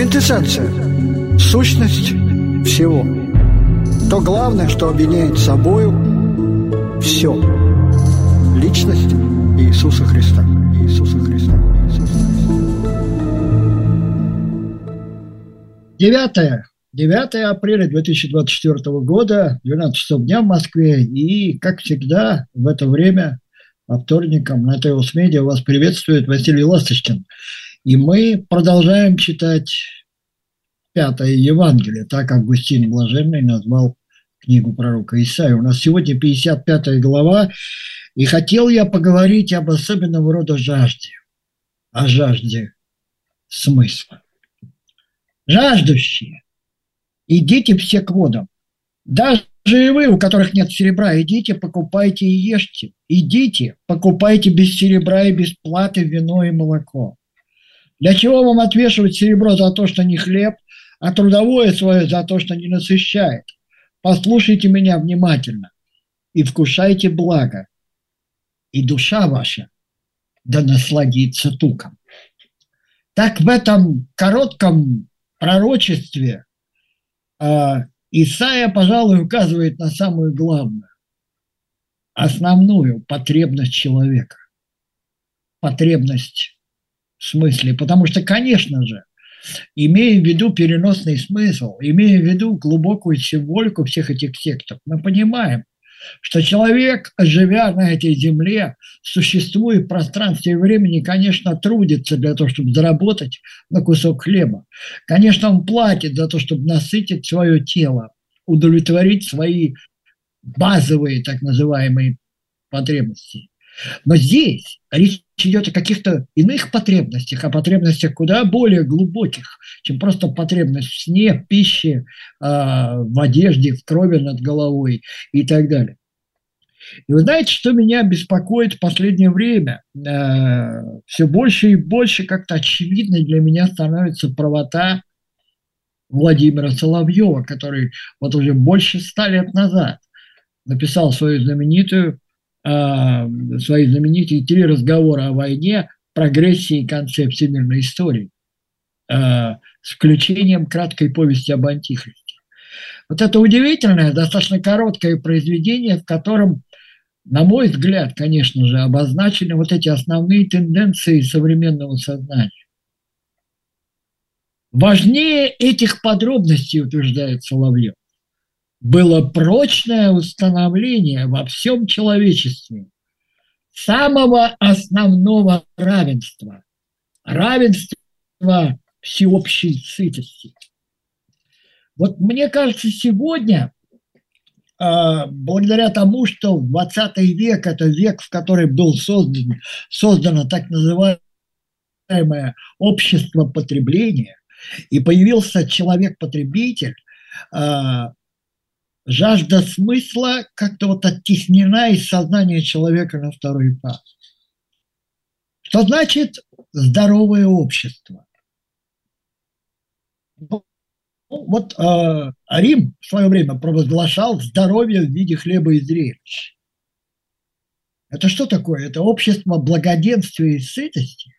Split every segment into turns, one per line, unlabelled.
квинтэссенция, сущность всего. То главное, что объединяет собою все. Личность Иисуса Христа. Иисуса Христа. Иисуса Христа. 9 апреля 2024 года, 12 часов дня в Москве. И, как всегда, в это время, по вторникам на ТВС Медиа вас приветствует Василий Ласточкин. И мы продолжаем читать 5-е Евангелие. Так Августин Блаженный назвал книгу пророка Исаии. У нас сегодня 55 глава. И хотел я поговорить об особенного рода жажде. О жажде смысла. Жаждущие, идите все к водам. Даже и вы, у которых нет серебра, идите, покупайте и ешьте. Идите, покупайте без серебра и без платы вино и молоко. Для чего вам отвешивать серебро за то, что не хлеб, а трудовое свое за то, что не насыщает? Послушайте меня внимательно и вкушайте благо, и душа ваша да насладится туком. Так в этом коротком пророчестве Исаия, пожалуй, указывает на самую главную, основную потребность человека. Потребность в смысле. Потому что, конечно же, имея в виду переносный смысл, имея в виду глубокую символику всех этих текстов, мы понимаем, что человек, живя на этой земле, существуя в пространстве и времени, конечно, трудится для того, чтобы заработать на кусок хлеба. Конечно, он платит за то, чтобы насытить свое тело, удовлетворить свои базовые, так называемые, потребности. Но здесь речь идет о каких-то иных потребностях, о потребностях куда более глубоких, чем просто потребность в сне, в пище, в одежде, в крови над головой и так далее. И вы знаете, что меня беспокоит в последнее время? Все больше и больше как-то очевидной для меня становится правота Владимира Соловьева, который вот уже больше 100 лет назад написал свои знаменитые 3 разговора о войне, прогрессии и конце всемирной истории с включением краткой повести об Антихристе. Вот это удивительное, достаточно короткое произведение, в котором, на мой взгляд, конечно же, обозначены вот эти основные тенденции современного сознания. Важнее этих подробностей, утверждает Соловьев, было прочное установление во всем человечестве самого основного равенства, равенства всеобщей сытости. Вот мне кажется, сегодня, благодаря тому, что 20 век – это век, в который был создано так называемое общество потребления, и появился человек-потребитель, жажда смысла как-то вот оттеснена из сознания человека на второй план. Что значит здоровое общество? Вот Рим в свое время провозглашал здоровье в виде хлеба и зрелищ. Это что такое? Это общество благоденствия и сытости?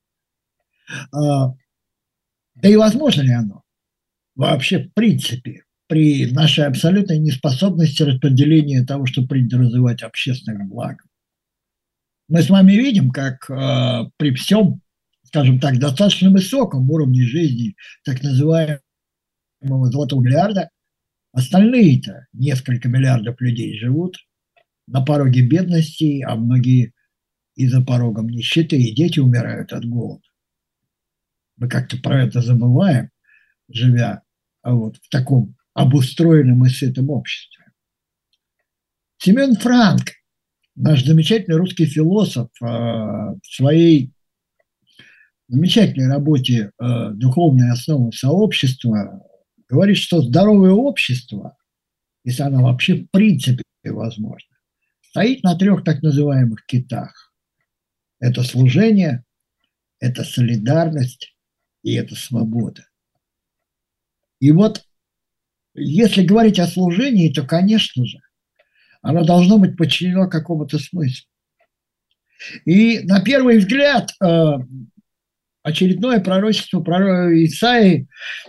Да и возможно ли оно вообще в принципе при нашей абсолютной неспособности распределения того, что принято называть общественным благом? Мы с вами видим, как при всем, скажем так, достаточно высоком уровне жизни так называемого золотого миллиарда, остальные-то несколько миллиардов людей живут на пороге бедности, а многие и за порогом нищеты, и дети умирают от голода. Мы как-то про это забываем, живя вот в таком обустроенном и сытом обществе. Семен Франк, наш замечательный русский философ, в своей замечательной работе «Духовные основы сообщества» говорит, что здоровое общество, если оно вообще в принципе возможно, стоит на 3 так называемых китах. Это служение, это солидарность и это свобода. И вот если говорить о служении, то, конечно же, оно должно быть подчинено какому-то смыслу. И на первый взгляд очередное пророчество Исаии,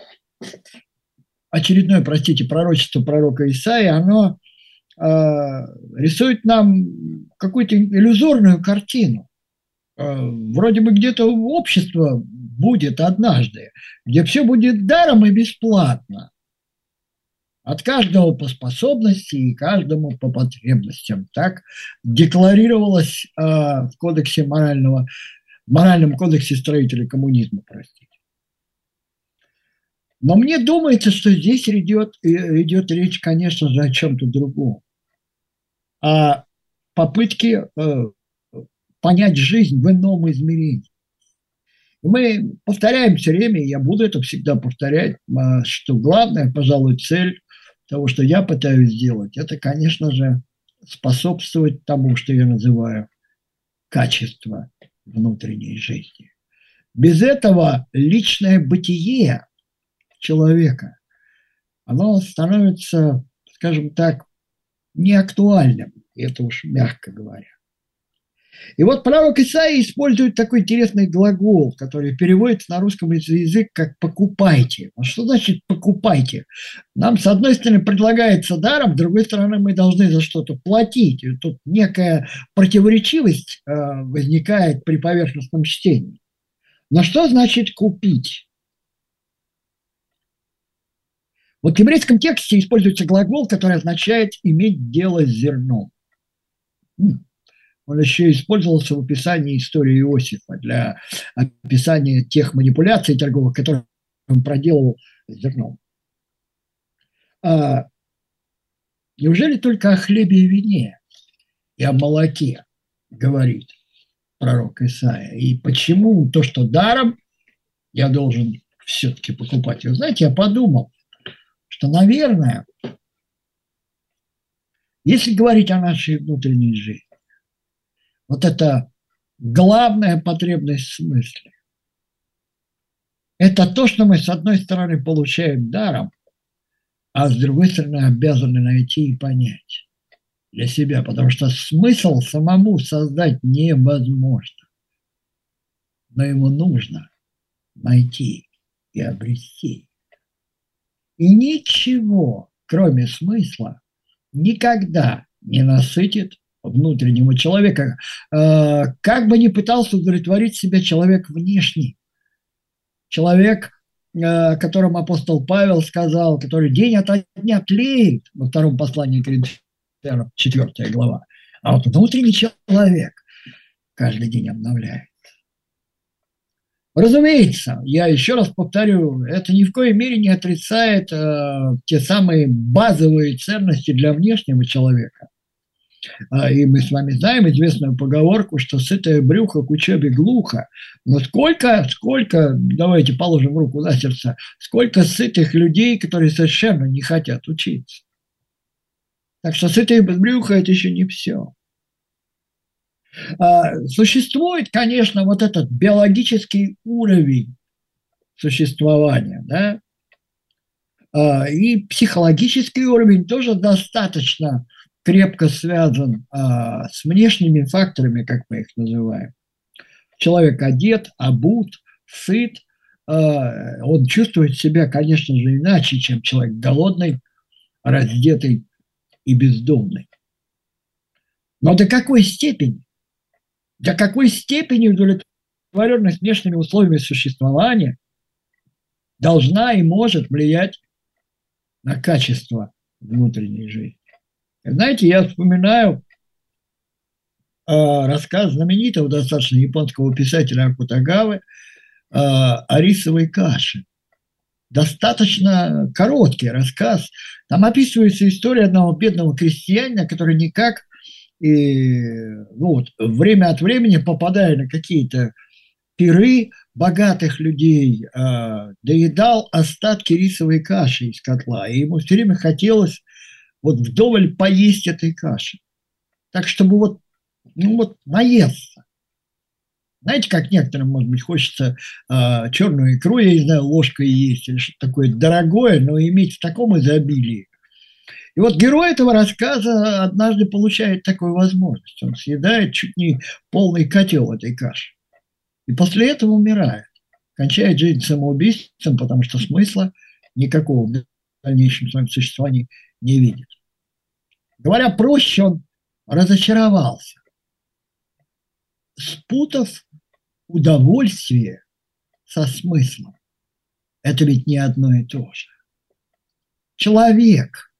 пророчество пророка Исаии, оно рисует нам какую-то иллюзорную картину. Вроде бы где-то общество будет однажды, где все будет даром и бесплатно. От каждого по способности и каждому по потребностям. Так декларировалось в моральном кодексе строителей коммунизма, простите. Но мне думается, что здесь идет речь, конечно же, о чем-то другом. О попытке понять жизнь в ином измерении. Мы повторяем все время, и я буду это всегда повторять, что главная, пожалуй, цель того, что я пытаюсь сделать, это, конечно же, способствовать тому, что я называю качество внутренней жизни. Без этого личное бытие человека, оно становится, скажем так, неактуальным, это уж мягко говоря. И вот пророк Исаия использует такой интересный глагол, который переводится на русском язык как «покупайте». А что значит «покупайте»? Нам, с одной стороны, предлагается даром, с другой стороны, мы должны за что-то платить. И тут некая противоречивость возникает при поверхностном чтении. Но что значит «купить»? Вот в еврейском тексте используется глагол, который означает «иметь дело с зерном». Он еще использовался в описании истории Иосифа для описания тех манипуляций торговых, которые он проделывал с зерном. Неужели только о хлебе и вине и о молоке говорит пророк Исаия? И почему то, что даром, я должен все-таки покупать? И вы знаете, я подумал, что, наверное, если говорить о нашей внутренней жизни, вот это главная потребность в смысле. Это то, что мы, с одной стороны, получаем даром, а с другой стороны, обязаны найти и понять для себя, потому что смысл самому создать невозможно. Но ему нужно найти и обрести. И ничего, кроме смысла, никогда не насытит внутреннего человека, как бы ни пытался удовлетворить себя человек внешний, человек, о котором апостол Павел сказал, который день ото дня тлеет, во втором послании к Коринфянам, 4 глава, а вот внутренний человек каждый день обновляет. Разумеется, я еще раз повторю, это ни в коей мере не отрицает те самые базовые ценности для внешнего человека. И мы с вами знаем известную поговорку, что сытое брюхо к учебе глухо. Но сколько, давайте положим руку на сердце, сколько сытых людей, которые совершенно не хотят учиться. Так что сытое брюхо – это еще не все. Существует, конечно, вот этот биологический уровень существования, да, и психологический уровень тоже достаточно крепко связан с внешними факторами, как мы их называем. Человек одет, обут, сыт, он чувствует себя, конечно же, иначе, чем человек голодный, раздетый и бездомный. Но до какой степени удовлетворенность внешними условиями существования должна и может влиять на качество внутренней жизни? Знаете, я вспоминаю рассказ знаменитого достаточно японского писателя Акутагавы о рисовой каше. Достаточно короткий рассказ. Там описывается история одного бедного крестьянина, который никак время от времени, попадая на какие-то пиры богатых людей, доедал остатки рисовой каши из котла. И ему все время хотелось вдоволь поесть этой каши. Так, чтобы наесться. Знаете, как некоторым, может быть, хочется черную икру, я не знаю, ложкой есть, или что-то такое дорогое, но иметь в таком изобилии. И вот герой этого рассказа однажды получает такую возможность. Он съедает чуть не полный котел этой каши. И после этого умирает. кончает жизнь самоубийством, потому что смысла никакого в дальнейшем своем существовании не видит. Говоря проще, он разочаровался, спутав удовольствие со смыслом. Это ведь не одно и то же. Человек,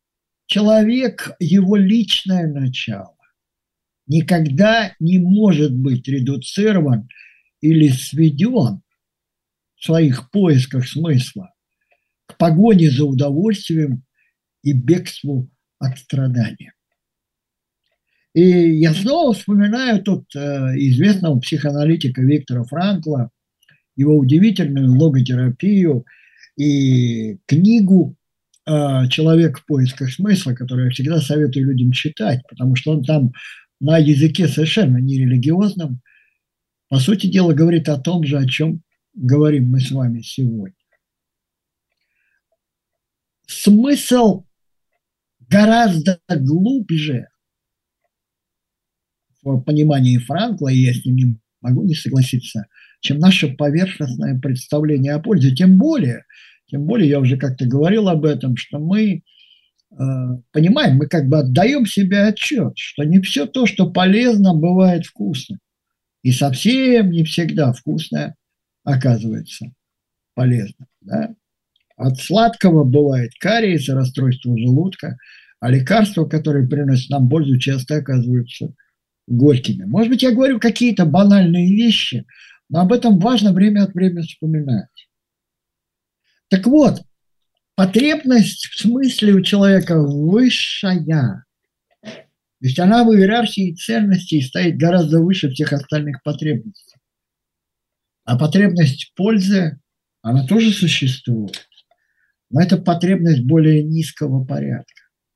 его личное начало никогда не может быть редуцирован или сведен в своих поисках смысла к погоне за удовольствием и бегству от страдания. И я снова вспоминаю тут известного психоаналитика Виктора Франкла, его удивительную логотерапию и книгу «Человек в поисках смысла», которую я всегда советую людям читать, потому что он там на языке совершенно нерелигиозном, по сути дела, говорит о том же, о чем говорим мы с вами сегодня. Смысл гораздо глубже в понимании Франкла, и я с ним не могу не согласиться, чем наше поверхностное представление о пользе. Тем более, я уже как-то говорил об этом, что мы понимаем, мы как бы отдаем себе отчет, что не все то, что полезно, бывает вкусно. И совсем не всегда вкусное оказывается полезным. Да? От сладкого бывает кариес, расстройство желудка, а лекарства, которые приносят нам пользу, часто оказываются горькими. Может быть, я говорю какие-то банальные вещи, но об этом важно время от времени вспоминать. Так вот, потребность в смысле у человека высшая. То есть она в иерархии ценностей стоит гораздо выше всех остальных потребностей. А потребность в пользе, она тоже существует. Но это потребность более низкого порядка.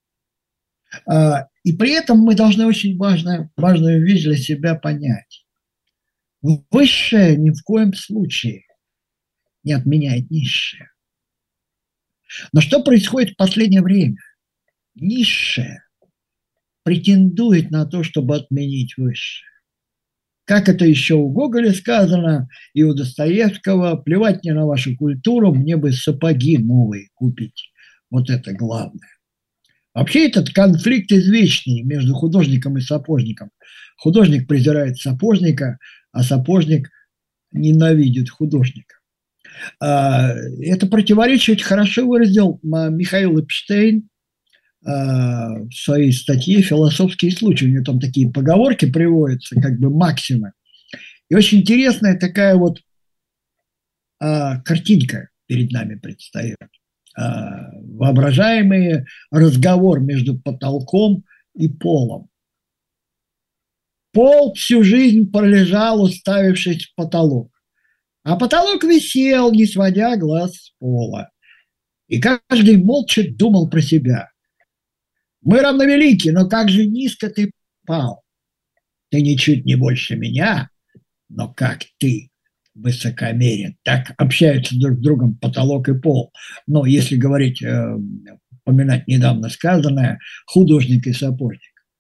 И при этом мы должны очень важную вещь для себя понять. Высшее ни в коем случае не отменяет низшее. Но что происходит в последнее время? Низшее претендует на то, чтобы отменить высшее. Как это еще у Гоголя сказано, и у Достоевского: плевать мне на вашу культуру, мне бы сапоги новые купить. Вот это главное. Вообще этот конфликт извечный между художником и сапожником. Художник презирает сапожника, а сапожник ненавидит художника. Это противоречие хорошо выразил Михаил Эпштейн в своей статье «Философские случаи». У него там такие поговорки приводятся, как бы максимы. И очень интересная такая вот картинка перед нами предстает. Воображаемый разговор между потолком и полом. Пол всю жизнь пролежал, уставившись в потолок. А потолок висел, не сводя глаз с пола. И каждый молча думал про себя. Мы равновелики, но как же низко ты пал. Ты ничуть не больше меня, но как ты высокомерен. Так общаются друг с другом потолок и пол. Но если говорить, поминать недавно сказанное, художник и сапожник.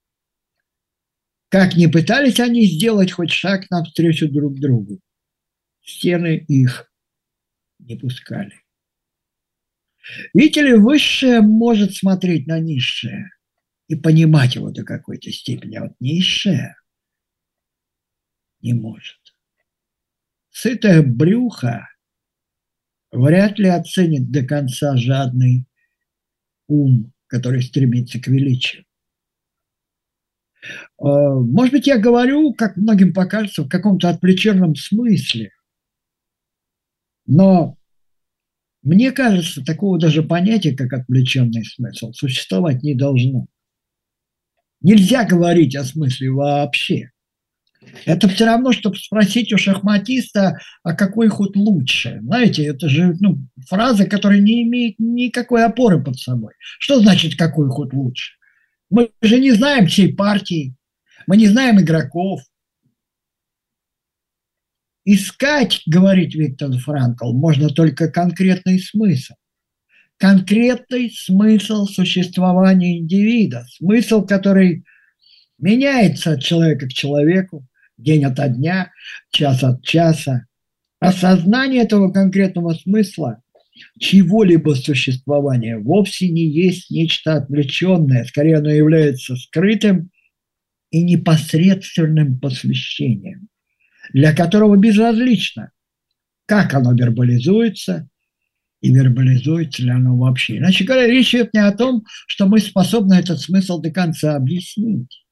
Как не пытались они сделать хоть шаг навстречу друг другу, стены их не пускали. Видите ли, высшее может смотреть на низшее и понимать его до какой-то степени, а вот низшее не может. Сытое брюхо вряд ли оценит до конца жадный ум, который стремится к величию. Может быть, я говорю, как многим покажется, в каком-то отвлеченном смысле, но мне кажется, такого даже понятия, как отвлеченный смысл, существовать не должно. Нельзя говорить о смысле вообще. Это все равно, чтобы спросить у шахматиста, а какой ход лучше. Знаете, это же фраза, которая не имеет никакой опоры под собой. Что значит, какой ход лучше? Мы же не знаем всей партии, мы не знаем игроков. Искать, говорит Виктор Франкл, можно только конкретный смысл. Конкретный смысл существования индивида. Смысл, который меняется от человека к человеку, день ото дня, час от часа. осознание этого конкретного смысла чьего-либо существования вовсе не есть нечто отвлеченное, скорее оно является скрытым и непосредственным посвящением, для которого безразлично, как оно вербализуется и вербализуется ли оно вообще. Иначе говоря, речь идет не о том, что мы способны этот смысл до конца объяснить.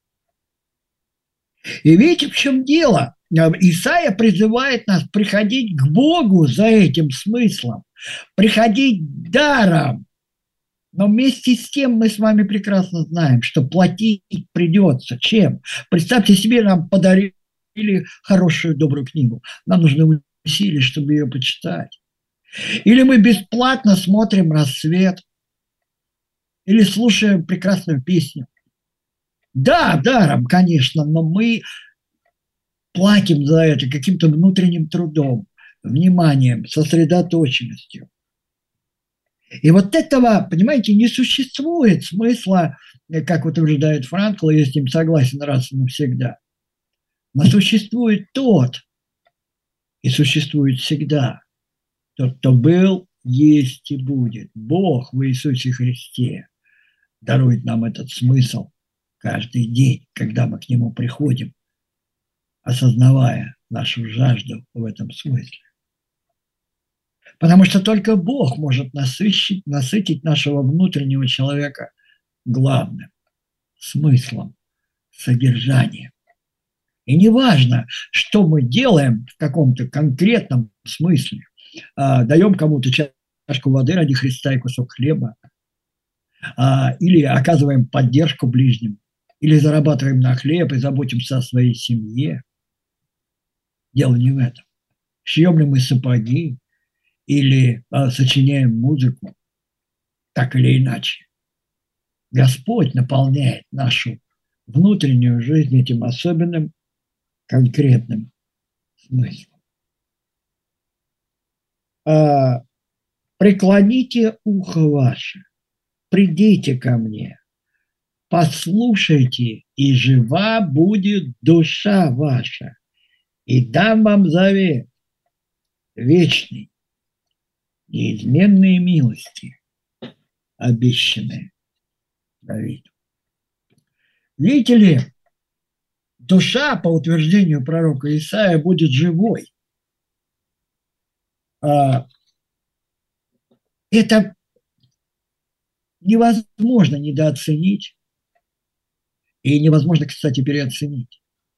И видите, в чем дело? Исайя призывает нас приходить к Богу за этим смыслом, приходить даром. Но вместе с тем мы с вами прекрасно знаем, что платить придется. Чем? Представьте себе, нам подарили хорошую, добрую книгу. Нам нужны усилия, чтобы ее почитать. Или мы бесплатно смотрим «Рассвет», или слушаем прекрасную песню. Да, даром, конечно, но мы платим за это каким-то внутренним трудом, вниманием, сосредоточенностью. И вот этого, понимаете, не существует смысла, как утверждает Франкл, я с ним согласен раз и навсегда. Но существует тот, и существует всегда, тот, кто был, есть и будет. Бог в Иисусе Христе дарует нам этот смысл каждый день, когда мы к Нему приходим, осознавая нашу жажду в этом смысле. Потому что только Бог может насытить нашего внутреннего человека главным смыслом, содержанием. И неважно, что мы делаем в каком-то конкретном смысле, даем кому-то чашку воды ради Христа и кусок хлеба, или оказываем поддержку ближним, или зарабатываем на хлеб и заботимся о своей семье. Дело не в этом. Шьем ли мы сапоги или сочиняем музыку, так или иначе. Господь наполняет нашу внутреннюю жизнь этим особенным, конкретным смыслом. Преклоните ухо ваше, придите ко мне, послушайте, и жива будет душа ваша, и дам вам завет вечный, неизменные милости, обещанные Давиду. Видите ли, душа, по утверждению пророка Исаия, будет живой. Это невозможно недооценить и невозможно, кстати, переоценить.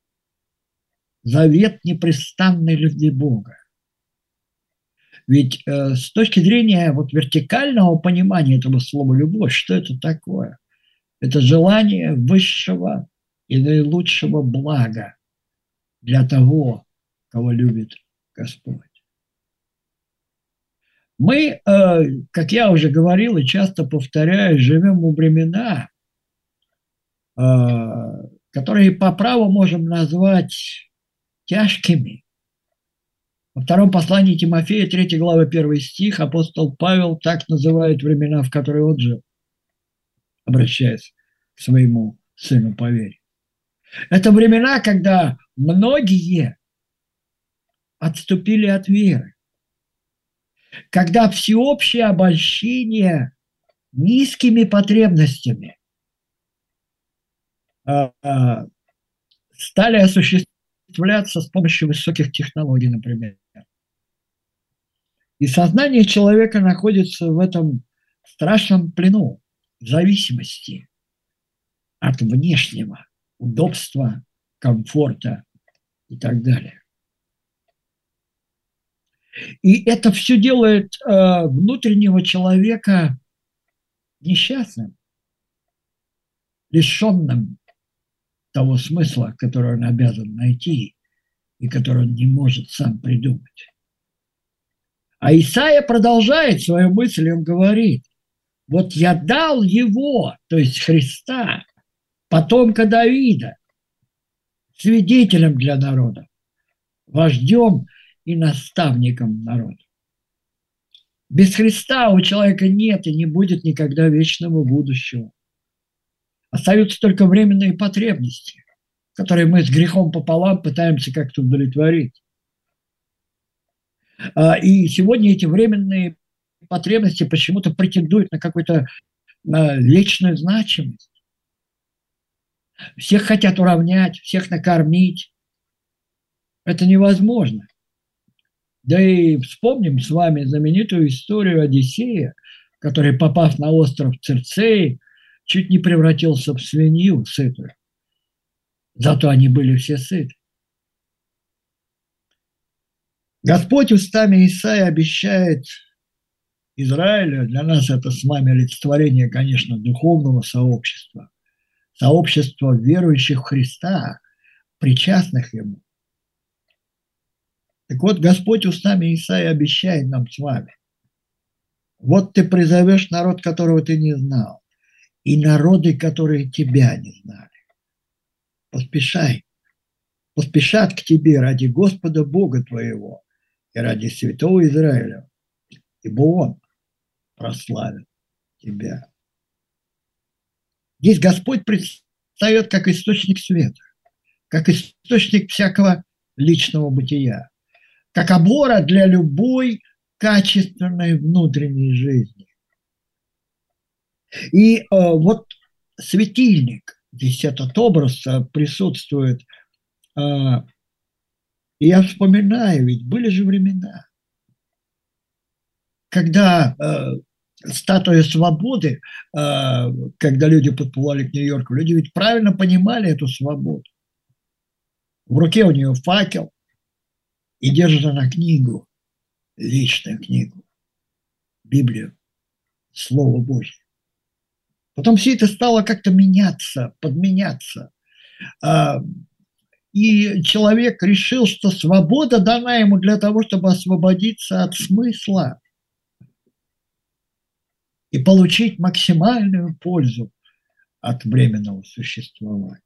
Завет непрестанной любви Бога. Ведь с точки зрения вот вертикального понимания этого слова «любовь», что это такое? Это желание высшего и наилучшего блага для того, кого любит Господь. Мы, как я уже говорил и часто повторяю, живем во времена, которые по праву можем назвать тяжкими. Во втором послании Тимофея, 3 глава, 1 стих, апостол Павел так называет времена, в которые он жил, обращаясь к своему сыну по вере. Это времена, когда многие отступили от веры, когда всеобщее обольщение низкими потребностями стали осуществляться с помощью высоких технологий, например. И сознание человека находится в этом страшном плену зависимости от внешнего удобства, комфорта и так далее. И это все делает внутреннего человека несчастным, лишенным того смысла, который он обязан найти и который он не может сам придумать. А Исаия продолжает свою мысль, и он говорит: вот я дал его, то есть Христа, потомка Давида, свидетелем для народа, вождем и наставником народа. Без Христа у человека нет и не будет никогда вечного будущего. Остаются только временные потребности, которые мы с грехом пополам пытаемся как-то удовлетворить. И сегодня эти временные потребности почему-то претендуют на какую-то вечную значимость. Всех хотят уравнять, всех накормить. Это невозможно. Да и вспомним с вами знаменитую историю Одиссея, который, попав на остров Цирцеи, чуть не превратился в свинью сытую. Зато они были все сыты. Господь устами Исаия обещает Израилю, для нас это с вами олицетворение, конечно, духовного сообщества, сообщества верующих в Христа, причастных Ему. Так вот, Господь устами Исаия обещает нам с вами: вот ты призовешь народ, которого ты не знал, и народы, которые тебя не знали. Поспешай, поспешат к тебе ради Господа Бога твоего и ради святого Израиля, ибо Он прославит тебя. Здесь Господь предстает как источник света, как источник всякого личного бытия, как опора для любой качественной внутренней жизни. И вот светильник, здесь этот образ присутствует. И я вспоминаю, ведь были же времена, когда статуя свободы, когда люди подплывали к Нью-Йорку, люди ведь правильно понимали эту свободу. В руке у нее факел, и держит она книгу, личную книгу, Библию, Слово Божье. Потом все это стало как-то меняться, подменяться. И человек решил, что свобода дана ему для того, чтобы освободиться от смысла и получить максимальную пользу от временного существования.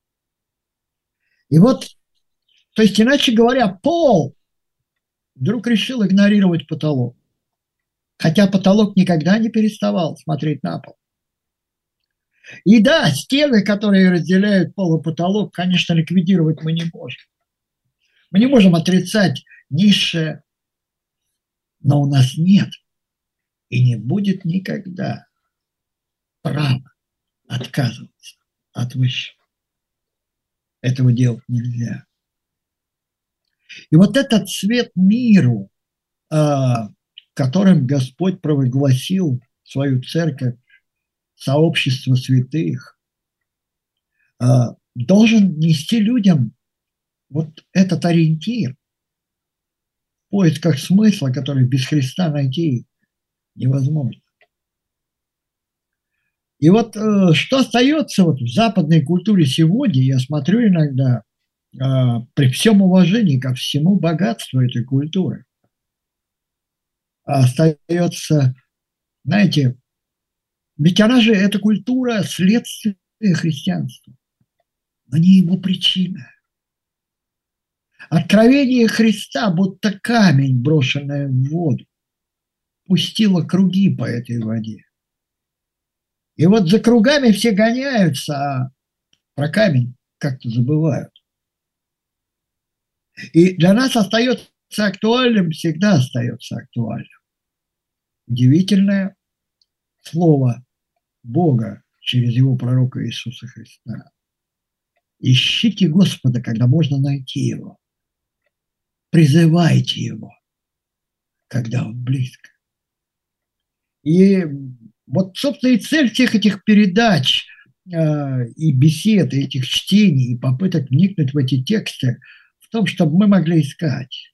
И вот, то есть, иначе говоря, пол вдруг решил игнорировать потолок. Хотя потолок никогда не переставал смотреть на пол. И да, стены, которые разделяют пол и потолок, конечно, ликвидировать мы не можем. Мы не можем отрицать низшее, но у нас нет и не будет никогда права отказываться от высшего. Этого делать нельзя. И вот этот свет миру, которым Господь провозгласил свою церковь, сообщество святых, должен нести людям вот этот ориентир в поисках смысла, который без Христа найти невозможно. И вот что остается вот в западной культуре сегодня, я смотрю иногда, при всем уважении ко всему богатству этой культуры, остается, знаете, ведь она же, эта культура, следствие христианства, но не его причина. Откровение Христа, будто камень, брошенный в воду, пустило круги по этой воде. И вот за кругами все гоняются, а про камень как-то забывают. И для нас остается актуальным, всегда остается актуальным удивительное слово Бога через его пророка Иисуса Христа. Ищите Господа, когда можно найти Его. Призывайте Его, когда Он близко. И вот, собственно, и цель всех этих передач и бесед, и этих чтений, и попыток вникнуть в эти тексты в том, чтобы мы могли искать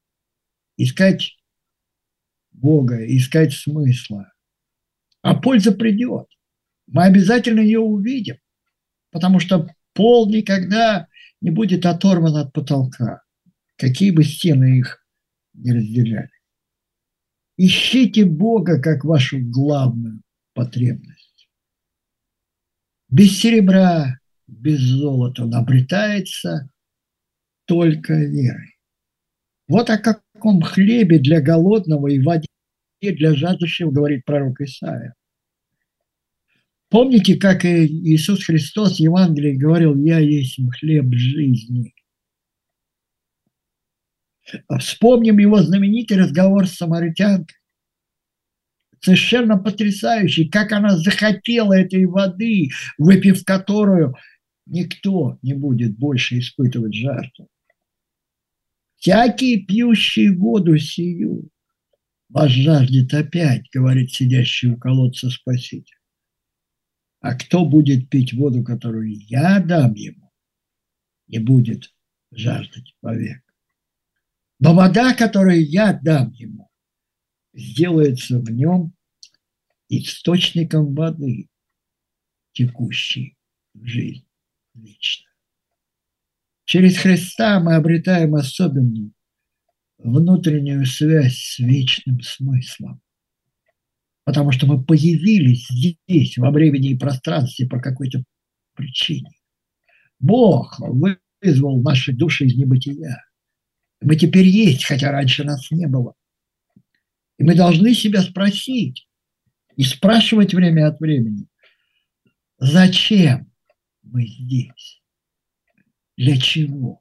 Бога, искать смысла. А польза придет. Мы обязательно ее увидим, потому что пол никогда не будет оторван от потолка, какие бы стены их не разделяли. Ищите Бога как вашу главную потребность. Без серебра, без золота он обретается только верой. Вот о каком хлебе для голодного и воде для жаждущего говорит пророк Исаия. Помните, как Иисус Христос в Евангелии говорил: «Я есть хлеб жизни». Вспомним его знаменитый разговор с самаритянкой. Совершенно потрясающий, как она захотела этой воды, выпив которую никто не будет больше испытывать жажду. «Всякий, пьющий воду сию, вас жаждет опять», говорит сидящий у колодца Спаситель. «А кто будет пить воду, которую я дам ему, не будет жаждать вовек. Но вода, которую я дам ему, сделается в нем источником воды, текущей в жизнь вечную». Через Христа мы обретаем особенную внутреннюю связь с вечным смыслом, потому что мы появились здесь, во времени и пространстве по какой-то причине. Бог вызвал наши души из небытия. Мы теперь есть, хотя раньше нас не было. И мы должны себя спросить и спрашивать время от времени, зачем мы здесь? Для чего?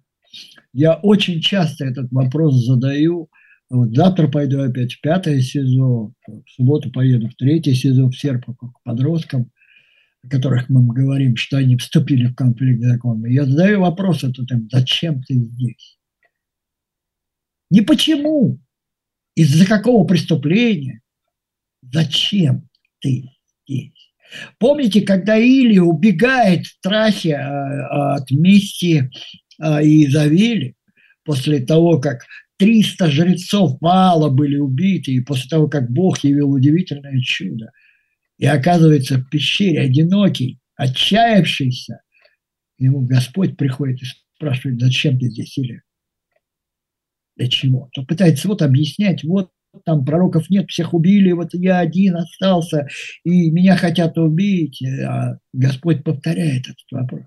Я очень часто этот вопрос задаю. Вот завтра пойду опять в 5 СИЗО, в субботу поеду в 3 СИЗО, в Серпухов, к подросткам, о которых мы говорим, что они вступили в конфликт с законом. Я задаю вопрос этот им, зачем ты здесь? Не почему, из-за какого преступления, зачем ты здесь? Помните, когда Илия убегает в страхе от мести Иезавели, после того, как 300 жрецов Ваала были убиты, и после того, как Бог явил удивительное чудо, и оказывается в пещере одинокий, отчаявшийся, ему Господь приходит и спрашивает, зачем ты здесь, Илия? Для чего? То пытается вот объяснять, вот там пророков нет, всех убили, вот я один остался, и меня хотят убить. А Господь повторяет этот вопрос.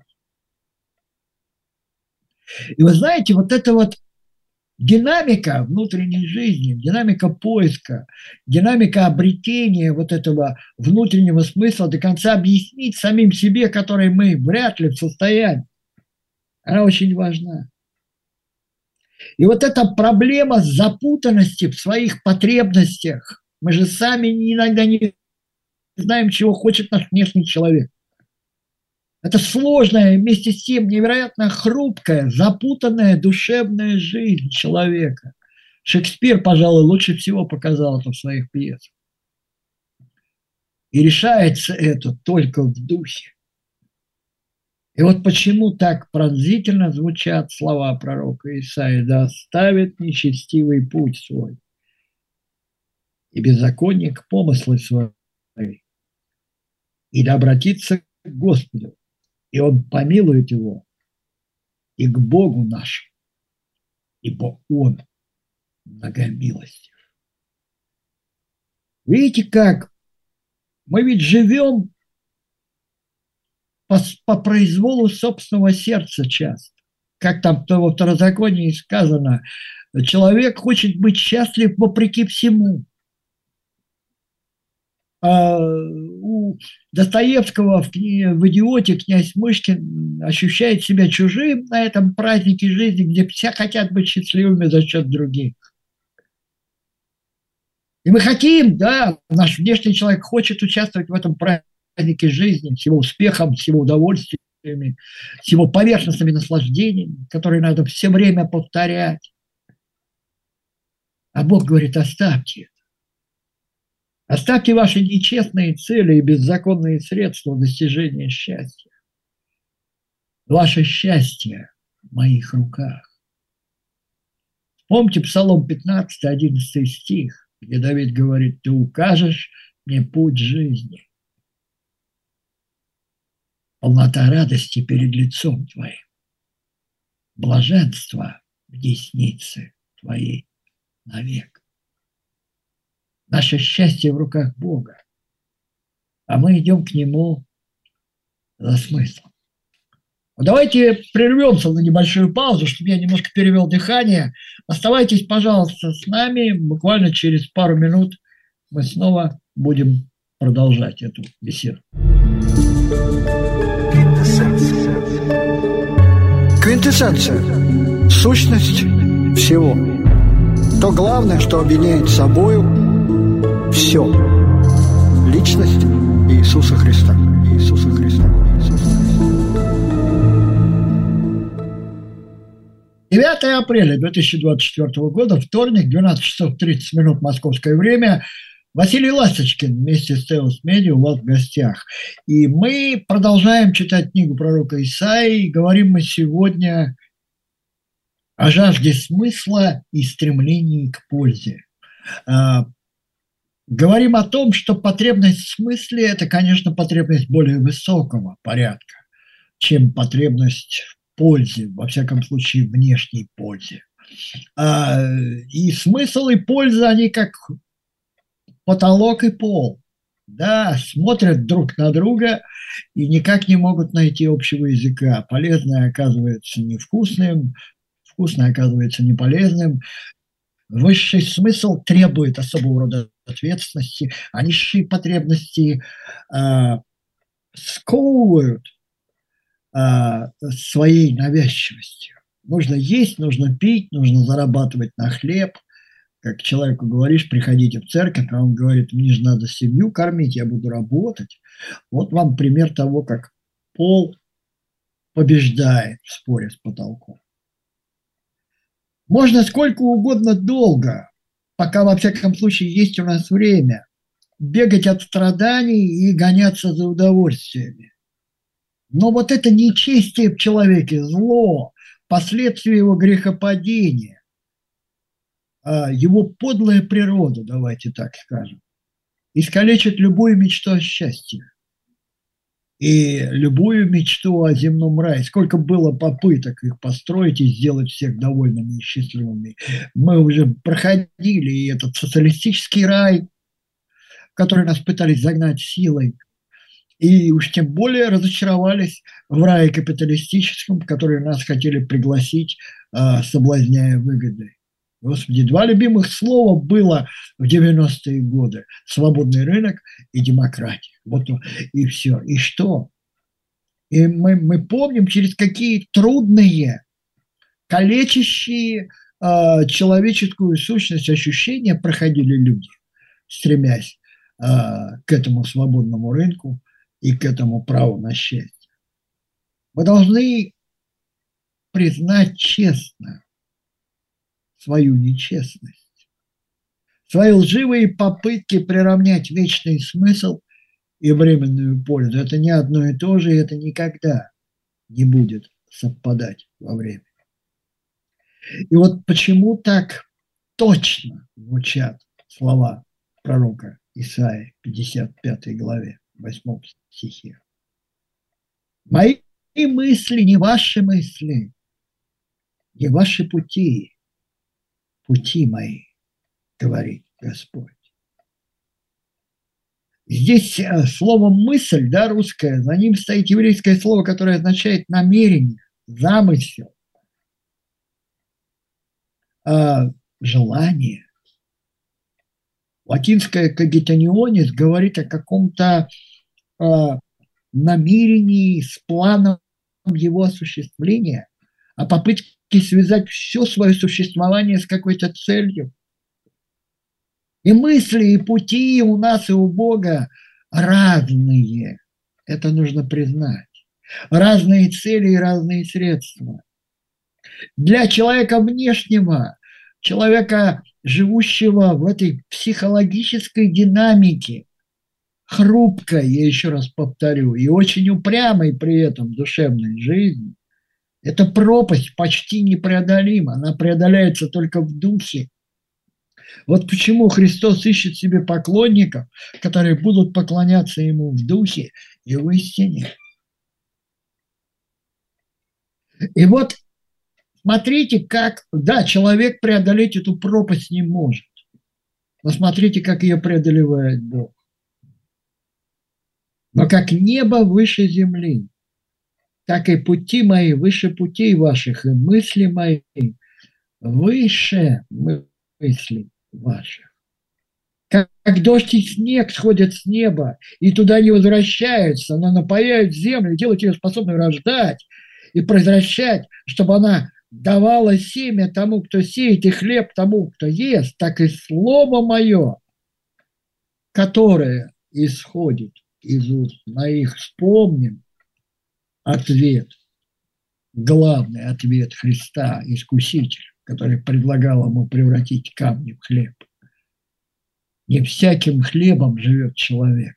И вы знаете, вот эта вот динамика внутренней жизни, динамика поиска, динамика обретения вот этого внутреннего смысла до конца объяснить самим себе, который мы вряд ли в состоянии, она очень важна. И вот эта проблема запутанности в своих потребностях, мы же сами иногда не знаем, чего хочет наш внешний человек. Это сложная, вместе с тем невероятно хрупкая, запутанная душевная жизнь человека. Шекспир, пожалуй, лучше всего показал это в своих пьесах. И решается это только в духе. И вот почему так пронзительно звучат слова пророка Исаии: «Да оставит нечестивый путь свой, и беззаконник помыслы свои, и да обратится к Господу, и Он помилует его, и к Богу нашему, ибо Он многомилостив». Видите, как мы ведь живем по произволу собственного сердца часто. Как там во Второзаконии сказано, человек хочет быть счастлив вопреки всему. У Достоевского в «Идиоте» князь Мышкин ощущает себя чужим на этом празднике жизни, где все хотят быть счастливыми за счет других. И мы хотим, да, наш внешний человек хочет участвовать в этом празднике жизни, с его успехом, с его удовольствиями, с его поверхностными наслаждениями, которые надо все время повторять. А Бог говорит: оставьте это. Оставьте ваши нечестные цели и беззаконные средства достижения счастья. Ваше счастье в моих руках. Помните Псалом 15, 11 стих, где Давид говорит: ты укажешь мне путь жизни. Полнота радости перед лицом твоим. Блаженство в деснице твоей навек. Наше счастье в руках Бога, а мы идем к Нему за смыслом. Давайте прервемся на небольшую паузу, чтобы я немножко перевел дыхание. Оставайтесь, пожалуйста, с нами. Буквально через пару минут мы снова будем продолжать эту беседу.
Квинтэссенция. Сущность всего. То главное, что объединяет собою все. Личность Иисуса Христа. Иисуса Христа. Иисуса Христа.
9 апреля 2024 года, вторник, 12 часов 30 минут московское время. Василий Ласточкин вместе с Теос Медиа у вас в гостях. И мы продолжаем читать книгу пророка Исаии. Говорим мы сегодня о жажде смысла и стремлении к пользе. Говорим о том, что потребность в смысле – это, конечно, потребность более высокого порядка, чем потребность в пользе, во всяком случае, внешней пользе. И смысл и польза, они как потолок и пол. Да, смотрят друг на друга и никак не могут найти общего языка. Полезное оказывается невкусным, вкусное оказывается неполезным. Высший смысл требует особого рода ответственности, а низшие потребности сковывают своей навязчивостью. Нужно есть, нужно пить, нужно зарабатывать на хлеб. Как человеку говоришь, приходите в церковь, а он говорит, мне же надо семью кормить, я буду работать. Вот вам пример того, как пол побеждает в споре с потолком. Можно сколько угодно долго, пока, во всяком случае, есть у нас время, бегать от страданий и гоняться за удовольствиями. Но вот это нечестие в человеке, зло, последствия его грехопадения, его подлая природа, давайте так скажем, искалечит любую мечту о счастье и любую мечту о земном рае. Сколько было попыток их построить и сделать всех довольными и счастливыми. Мы уже проходили и этот социалистический рай, в который нас пытались загнать силой, и уж тем более разочаровались в рае капиталистическом, в который нас хотели пригласить, соблазняя выгодой. Господи, два любимых слова было в 90-е годы. Свободный рынок и демократия. Вот и все. И что? И мы помним, через какие трудные, калечащие человеческую сущность ощущения проходили люди, стремясь к этому свободному рынку и к этому праву на счастье. Мы должны признать честно свою нечестность, свои лживые попытки приравнять вечный смысл и временную пользу. Это не одно и то же, и это никогда не будет совпадать во времени. И вот почему так точно звучат слова пророка Исаии, 55 главе, 8 стихе. «Мои мысли не ваши мысли, не ваши пути, пути мои, говорит Господь». Здесь слово «мысль», да, русское, за ним стоит еврейское слово, которое означает намерение, замысел, желание. Латинское «когитационис» говорит о каком-то намерении с планом его осуществления, о попытке связать все свое существование с какой-то целью. И мысли, и пути у нас, и у Бога разные. Это нужно признать. Разные цели и разные средства. Для человека внешнего, человека, живущего в этой психологической динамике, хрупкой, я еще раз повторю, и очень упрямой при этом душевной жизни, эта пропасть почти непреодолима, она преодоляется только в духе. Вот почему Христос ищет себе поклонников, которые будут поклоняться Ему в духе и в истине. И вот смотрите, как, да, человек преодолеть эту пропасть не может, но смотрите, как ее преодолевает Бог. Но как небо выше земли, так и пути мои выше путей ваших, и мысли мои выше мыслей ваших. Как дождь и снег сходят с неба и туда не возвращаются, но напаяют землю, делают ее способной рождать и произвращать, чтобы она давало семя тому, кто сеет, и хлеб тому, кто ест, так и слово мое, которое исходит из уст моих». Вспомним ответ, главный ответ Христа, Искусителя, который предлагал ему превратить камни в хлеб. Не всяким хлебом живет человек.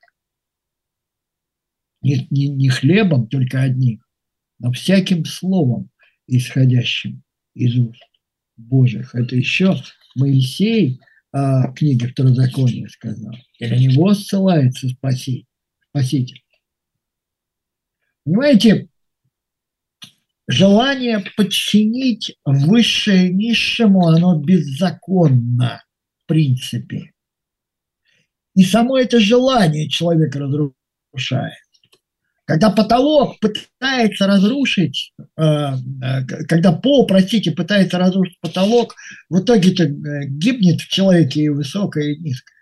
Не хлебом только одним, но всяким словом, исходящим из уст Божьих. Это еще Моисей в книге Второзакония сказал. И на него ссылается Спаситель. Понимаете, желание подчинить высшее низшему, оно беззаконно в принципе. И само это желание человека разрушает. Когда потолок пытается разрушить, когда пол, пытается разрушить потолок, в итоге-то гибнет в человеке и высокое, и низкое.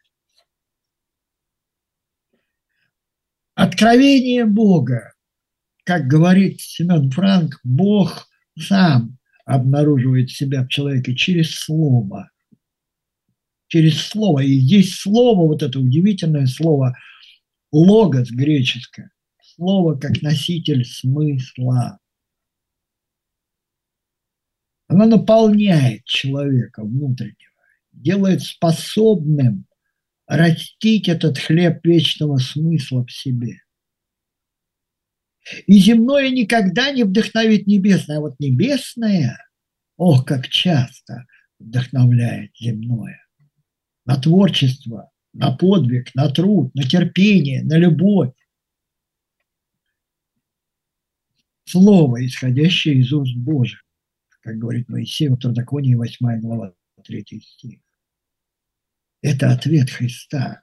Откровение Бога, как говорит Семен Франк, Бог сам обнаруживает себя в человеке через слово. Через слово. И здесь слово, вот это удивительное слово, логос греческое, слово как носитель смысла. Оно наполняет человека внутреннего, делает способным растить этот хлеб вечного смысла в себе. И земное никогда не вдохновит небесное, а вот небесное, ох, как часто вдохновляет земное. На творчество, на подвиг, на труд, на терпение, на любовь. Слово, исходящее из уст Божьих, как говорит Моисей в Второзаконии, 8 глава, 3 стих. Это ответ Христа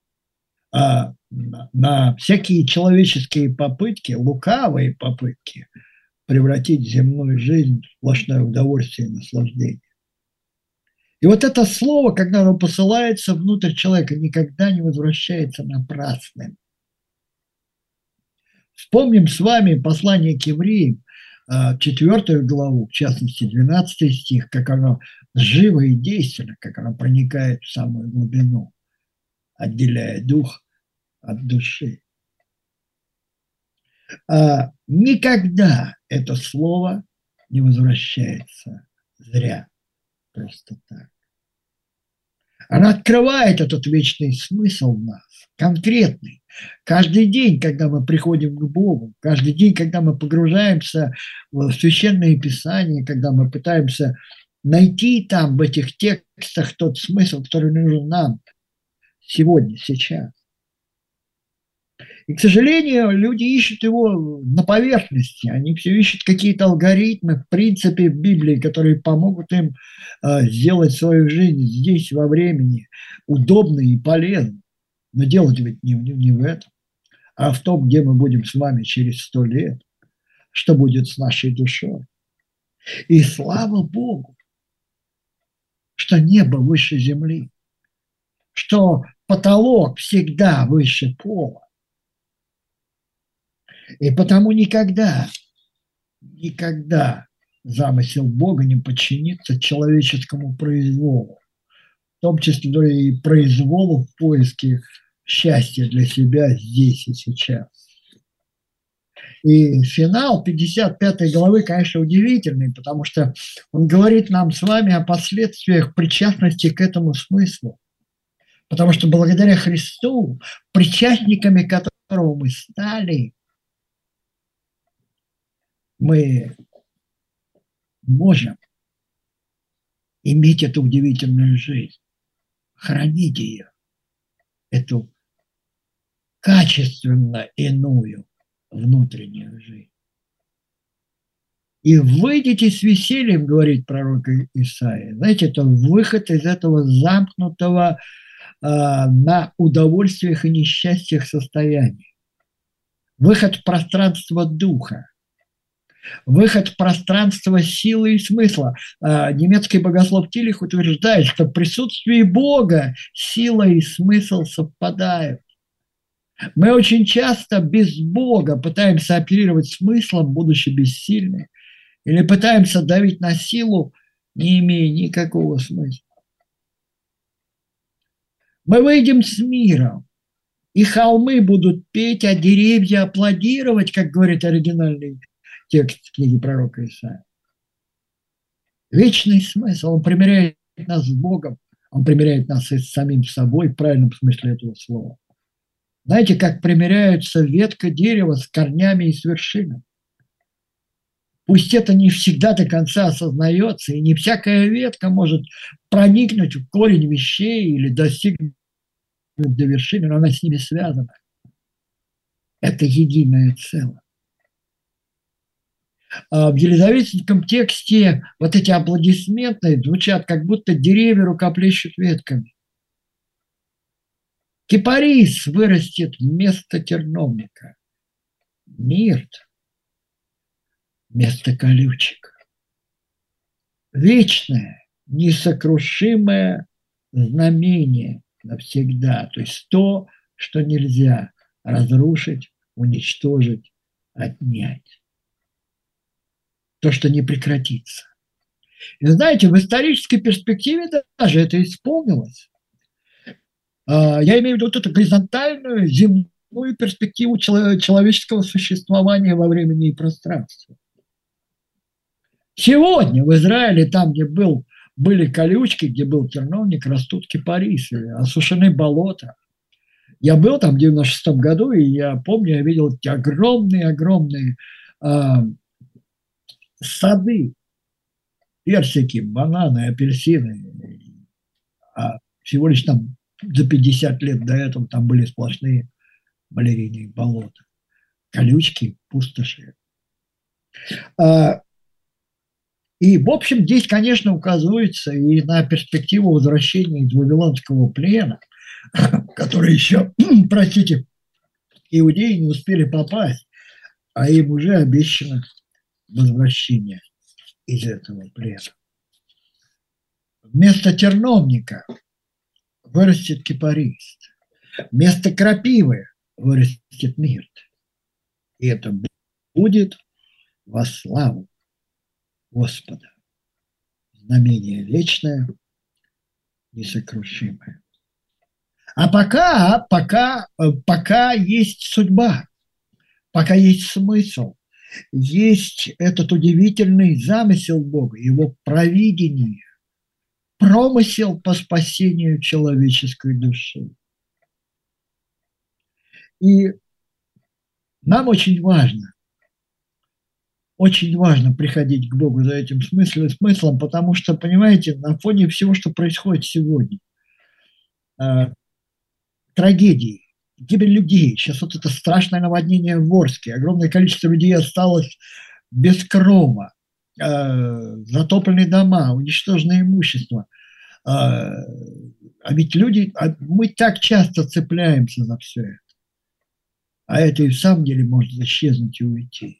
на всякие человеческие попытки, лукавые попытки превратить земную жизнь в сплошное удовольствие и наслаждение. И вот это слово, когда оно посылается внутрь человека, никогда не возвращается напрасным. Вспомним с вами послание к евреям, 4 главу, в частности, 12 стих, как оно живо и действенно, как оно проникает в самую глубину, отделяя дух от души. Никогда это слово не возвращается зря, просто так. Она открывает этот вечный смысл в нас, конкретный. Каждый день, когда мы приходим к Богу, каждый день, когда мы погружаемся в Священное Писание, когда мы пытаемся найти там, в этих текстах, тот смысл, который нужен нам сегодня, сейчас. И, к сожалению, люди ищут его на поверхности, они все ищут какие-то алгоритмы, в принципе, в Библии, которые помогут им сделать свою жизнь здесь, во времени, удобной и полезной. Но дело ведь не в этом, а в том, где мы будем с вами через 100 лет, что будет с нашей душой. И слава Богу, что небо выше земли, что потолок всегда выше пола. И потому никогда замысел Бога не подчинится человеческому произволу, в том числе и произволу в поиске счастья для себя здесь и сейчас. И финал 55 главы, конечно, удивительный, потому что он говорит нам с вами о последствиях причастности к этому смыслу. Потому что благодаря Христу, причастниками которого мы стали, мы можем иметь эту удивительную жизнь, хранить ее, эту качественно иную внутреннюю жизнь. И выйдите с весельем, говорит пророк Исаия. Знаете, это выход из этого замкнутого на удовольствиях и несчастьях состояния. Выход в пространство духа. Выход в пространство силы и смысла. Немецкий богослов Тилих утверждает, что в присутствии Бога сила и смысл совпадают. Мы очень часто без Бога пытаемся оперировать смыслом, будучи бессильны, или пытаемся давить на силу, не имея никакого смысла. Мы выйдем с миром, и холмы будут петь, а деревья аплодировать, как говорит оригинальный текст книги пророка Исаия. Вечный смысл, он примиряет нас с Богом, он примиряет нас и с самим собой в правильном смысле этого слова. Знаете, как примиряются ветка дерева с корнями и с вершиной. Пусть это не всегда до конца осознается, и не всякая ветка может проникнуть в корень вещей или достигнуть до вершины, но она с ними связана. Это единое целое. В елизаветинском тексте вот эти аплодисменты звучат, как будто деревья рукоплещут ветками. Кипарис вырастет вместо терновника. Мирт вместо колючек. Вечное, несокрушимое знамение навсегда. То есть то, что нельзя разрушить, уничтожить, отнять. То, что не прекратится. И знаете, в исторической перспективе даже это исполнилось. Я имею в виду вот эту горизонтальную, земную перспективу человеческого существования во времени и пространстве. Сегодня в Израиле, там, где были колючки, где был терновник, растут кипарисы, осушены болота. Я был там в 96-м году, и я помню, я видел эти огромные сады, персики, бананы, апельсины. А всего лишь там за 50 лет до этого там были сплошные малярийные болота, колючки, пустоши. И, в общем, здесь, конечно, указывается и на перспективу возвращения из вавилонского плена, который еще, простите, иудеи не успели попасть, а им уже обещано возвращение из этого плена. Вместо терновника вырастет кипарис, вместо крапивы вырастет мирт. И это будет во славу Господа. Знамение вечное, несокрушимое. А пока есть судьба, пока есть смысл, есть этот удивительный замысел Бога, его провидение, промысел по спасению человеческой души. И нам очень важно приходить к Богу за этим смыслом, потому что, понимаете, на фоне всего, что происходит сегодня, трагедии, гибель людей, сейчас вот это страшное наводнение в Орске, огромное количество людей осталось без крова, затопленные дома, уничтоженное имущество. А ведь мы так часто цепляемся за все это. А это и в самом деле может исчезнуть и уйти.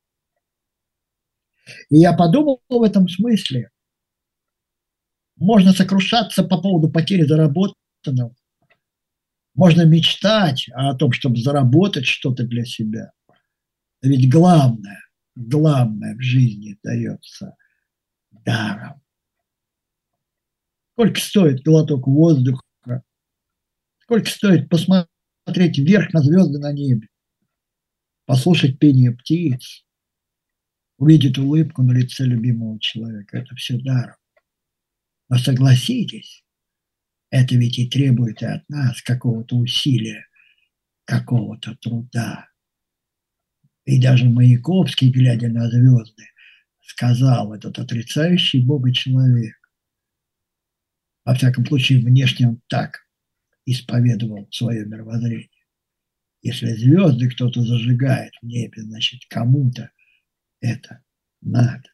И я подумал в этом смысле, можно сокрушаться по поводу потери заработанного, можно мечтать о том, чтобы заработать что-то для себя. Ведь главное в жизни дается даром. Сколько стоит глоток воздуха, сколько стоит посмотреть вверх на звезды на небе, послушать пение птиц, увидеть улыбку на лице любимого человека. Это все даром. Но согласитесь, это ведь и требует и от нас какого-то усилия, какого-то труда. И даже Маяковский, глядя на звезды, сказал, этот отрицающий Бога человек, во всяком случае, внешне он так исповедовал свое мировоззрение. Если звезды кто-то зажигает в небе, значит, кому-то это надо.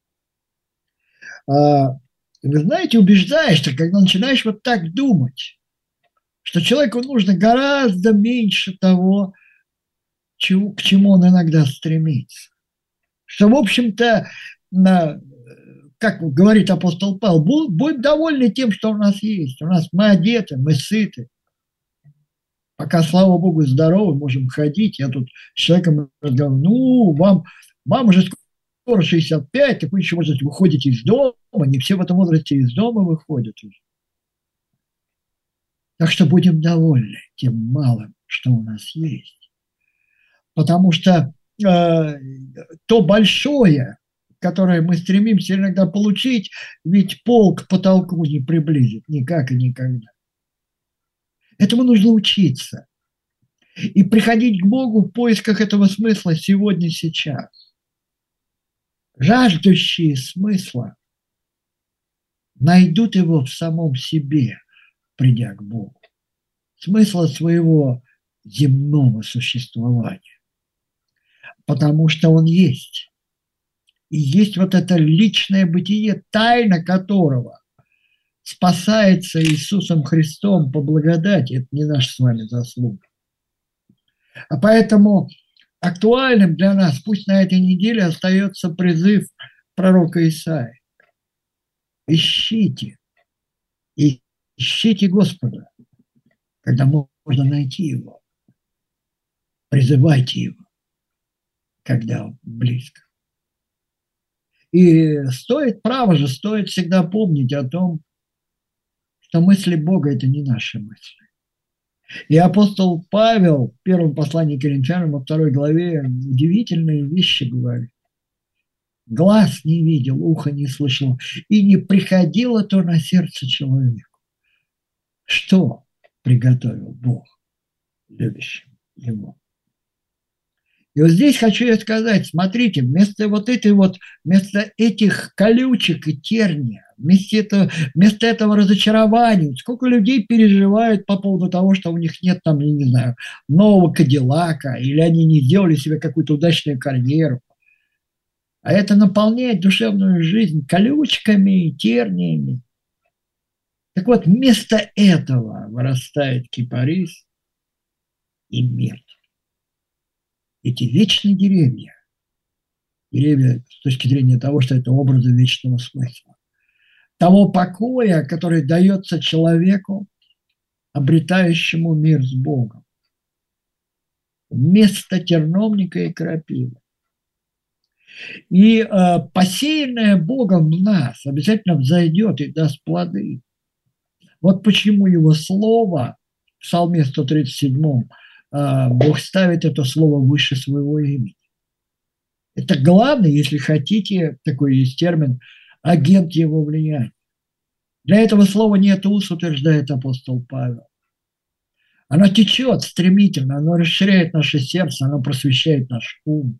Вы знаете, убеждаешь, что когда начинаешь вот так думать, что человеку нужно гораздо меньше того, к чему он иногда стремится. Что, в общем-то, как говорит апостол Павел, будем довольны тем, что у нас есть. Мы одеты, мы сыты. Пока, слава Богу, здоровы, можем ходить. Я тут с человеком разговариваю, вам уже 65, так вы еще, может, выходите из дома. Не все в этом возрасте из дома выходят уже. Так что будем довольны тем малым, что у нас есть. Потому что то большое, которое мы стремимся иногда получить, ведь пол к потолку не приблизит никак и никогда. Этому нужно учиться. И приходить к Богу в поисках этого смысла сегодня, сейчас. Жаждущие смысла найдут его в самом себе, придя к Богу. Смысла своего земного существования. Потому что он есть. И есть вот это личное бытие, тайна которого спасается Иисусом Христом по благодати. Это не наша с вами заслуга. А поэтому актуальным для нас, пусть на этой неделе остается призыв пророка Исаии. Ищите Господа, когда можно найти его. Призывайте его, когда он близко. И стоит всегда помнить о том, что мысли Бога – это не наши мысли. И апостол Павел в первом послании к Коринфянам во 2 главе удивительные вещи говорит. Глаз не видел, ухо не слышал, и не приходило то на сердце человеку. Что приготовил Бог любящим его? И вот здесь хочу я сказать, смотрите, вместо этих колючек и терния, вместо этого разочарования, сколько людей переживают по поводу того, что у них нет там, я не знаю, нового Кадиллака, или они не сделали себе какую-то удачную карьеру. А это наполняет душевную жизнь колючками и терниями. Так вот, вместо этого вырастает кипарис и мирт. Эти вечные деревья с точки зрения того, что это образы вечного смысла, того покоя, который дается человеку, обретающему мир с Богом, вместо терновника и крапивы. И посеянное Богом в нас обязательно взойдет и даст плоды. Вот почему его слово в Псалме 137 Бог ставит это слово выше своего имени. Это главное, если хотите, такой есть термин, агент его влияния. Для этого слова нет ус, утверждает апостол Павел. Оно течет стремительно, оно расширяет наше сердце, оно просвещает наш ум.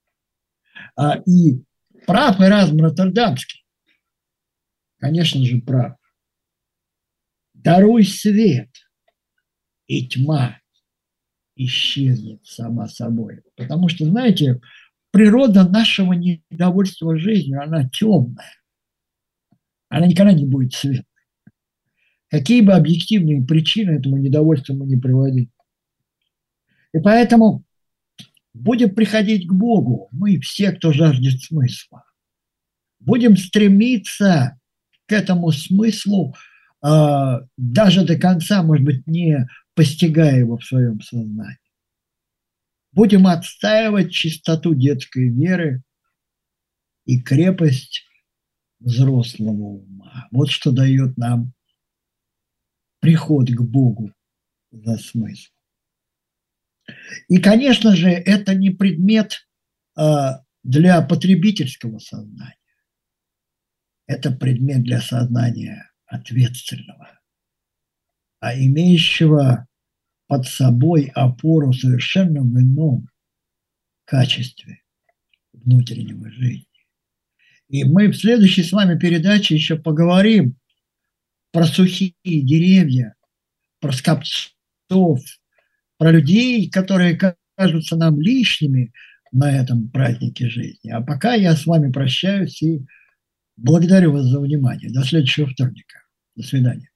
И прав Эразм Роттердамский, конечно же, прав. Даруй свет, и тьма исчезнет сама собой. Потому что, знаете, природа нашего недовольства жизнью, она темная. Она никогда не будет светлой. Какие бы объективные причины этому недовольству мы не приводили. И поэтому будем приходить к Богу, мы все, кто жаждет смысла. Будем стремиться к этому смыслу даже до конца, может быть, не постигая его в своем сознании. Будем отстаивать чистоту детской веры и крепость взрослого ума. Вот что дает нам приход к Богу за смысл. И, конечно же, это не предмет для потребительского сознания. Это предмет для сознания ответственного, а имеющего под собой опору совершенно в ином качестве внутреннего жизни. И мы в следующей с вами передаче еще поговорим про сухие деревья, про скопцов, про людей, которые кажутся нам лишними на этом празднике жизни. А пока я с вами прощаюсь и благодарю вас за внимание. До следующего вторника. До свидания.